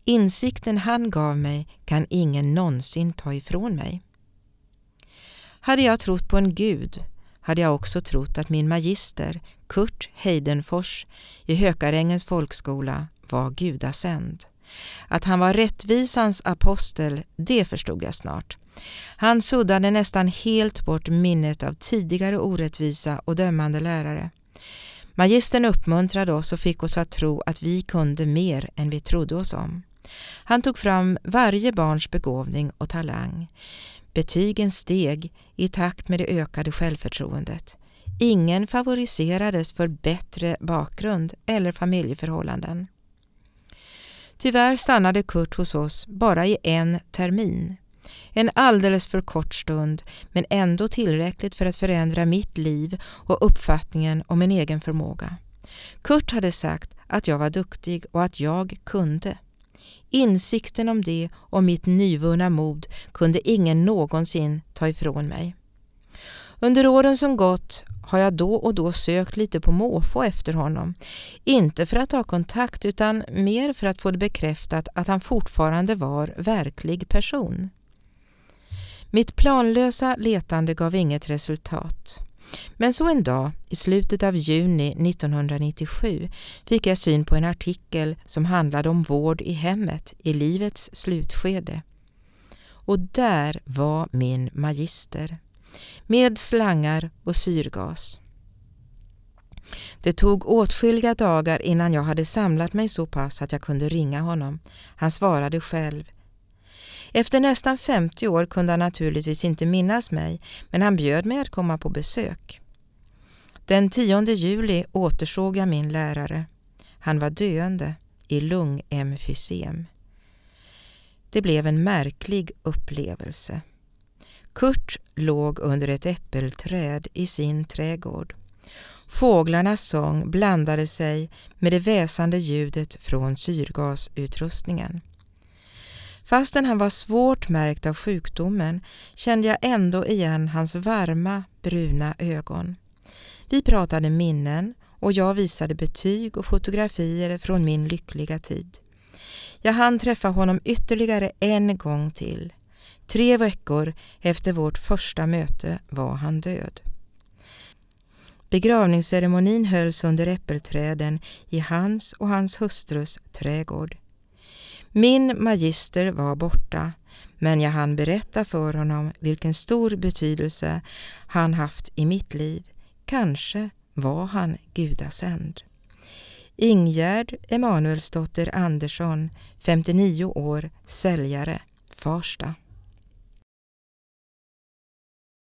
Insikten han gav mig kan ingen någonsin ta ifrån mig. Hade jag trott på en gud hade jag också trott att min magister, Kurt Heidenfors, i Hökarängens folkskola var gudasänd. Att han var rättvisans apostel, det förstod jag snart. Han suddade nästan helt bort minnet av tidigare orättvisa och dömande lärare. Magistern uppmuntrade oss och fick oss att tro att vi kunde mer än vi trodde oss om. Han tog fram varje barns begåvning och talang. Betygen steg i takt med det ökade självförtroendet. Ingen favoriserades för bättre bakgrund eller familjeförhållanden. Tyvärr stannade Kurt hos oss bara i en termin. En alldeles för kort stund, men ändå tillräckligt för att förändra mitt liv och uppfattningen om min egen förmåga. Kurt hade sagt att jag var duktig och att jag kunde. Insikten om det och mitt nyvunna mod kunde ingen någonsin ta ifrån mig. Under åren som gått har jag då och då sökt lite på måfå efter honom. Inte för att ha kontakt utan mer för att få det bekräftat att han fortfarande var verklig person. Mitt planlösa letande gav inget resultat. Men så en dag, i slutet av juni 1997, fick jag syn på en artikel som handlade om vård i hemmet i livets slutskede. Och där var min magister, med slangar och syrgas. Det tog åtskilliga dagar innan jag hade samlat mig så pass att jag kunde ringa honom. Han svarade själv. Efter nästan 50 år kunde han naturligtvis inte minnas mig, men han bjöd mig att komma på besök. Den 10 juli återsåg jag min lärare. Han var döende i lungemfysem. Det blev en märklig upplevelse. Kurt låg under ett äppelträd i sin trädgård. Fåglarnas sång blandade sig med det väsande ljudet från syrgasutrustningen. Fastän han var svårt märkt av sjukdomen kände jag ändå igen hans varma, bruna ögon. Vi pratade minnen och jag visade betyg och fotografier från min lyckliga tid. Jag hann träffa honom ytterligare en gång till. 3 veckor efter vårt första möte var han död. Begravningsceremonin hölls under äppelträden i hans och hans hustrus trädgård. Min magister var borta, men jag hann berätta för honom vilken stor betydelse han haft i mitt liv. Kanske var han gudasänd. Ingegärd Emanuelsdotter Andersson, 59 år, säljare, Farsta.